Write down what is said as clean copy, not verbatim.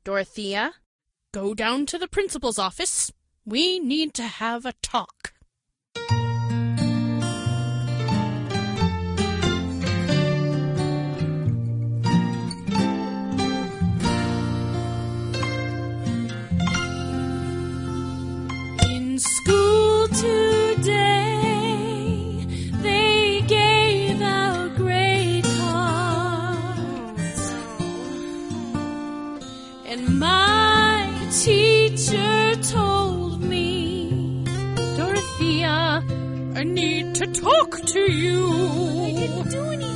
Dorothea, go down to the principal's office. We need to have a talk. In school today, they gave out grade cards, and my teacher told me, Dorothea, I need to talk to you.